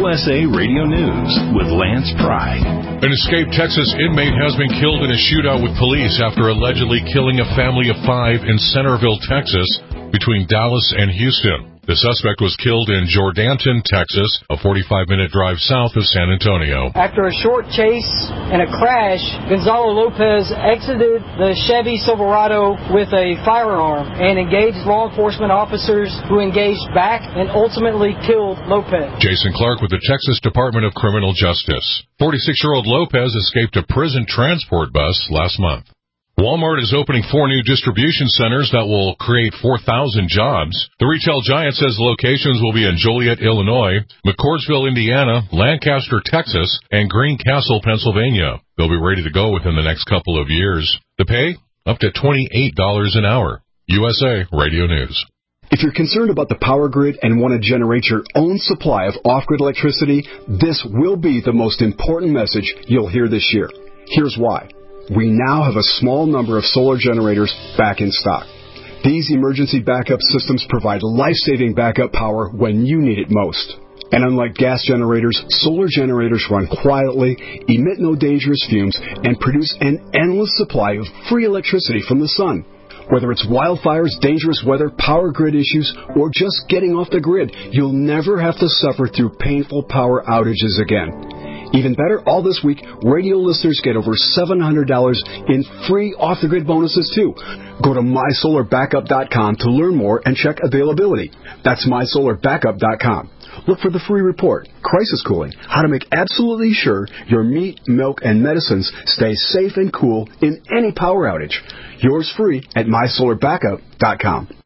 USA Radio News with Lance Pride. An escaped Texas inmate has been killed in a shootout with police after allegedly killing a family of 5 in Centerville, Texas, between Dallas and Houston. The suspect was killed in Jourdanton, Texas, a 45-minute drive south of San Antonio. After a short chase and a crash, Gonzalo Lopez exited the Chevy Silverado with a firearm and engaged law enforcement officers who engaged back and ultimately killed Lopez. Jason Clark with the Texas Department of Criminal Justice. 46-year-old Lopez escaped a prison transport bus last month. Walmart is opening 4 new distribution centers that will create 4,000 jobs. The retail giant says locations will be in Joliet, Illinois, McCordsville, Indiana, Lancaster, Texas, and Greencastle, Pennsylvania. They'll be ready to go within the next couple of years. The pay? Up to $28 an hour. USA Radio News. If you're concerned about the power grid and want to generate your own supply of off-grid electricity, this will be the most important message you'll hear this year. Here's why. We now have a small number of solar generators back in stock. These emergency backup systems provide life-saving backup power when you need it most. And unlike gas generators, solar generators run quietly, emit no dangerous fumes, and produce an endless supply of free electricity from the sun. Whether it's wildfires, dangerous weather, power grid issues, or just getting off the grid, you'll never have to suffer through painful power outages again. Even better, all this week, radio listeners get over $700 in free off-the-grid bonuses, too. Go to MySolarBackup.com to learn more and check availability. That's MySolarBackup.com. Look for the free report, Crisis Cooling, how to make absolutely sure your meat, milk, and medicines stay safe and cool in any power outage. Yours free at MySolarBackup.com.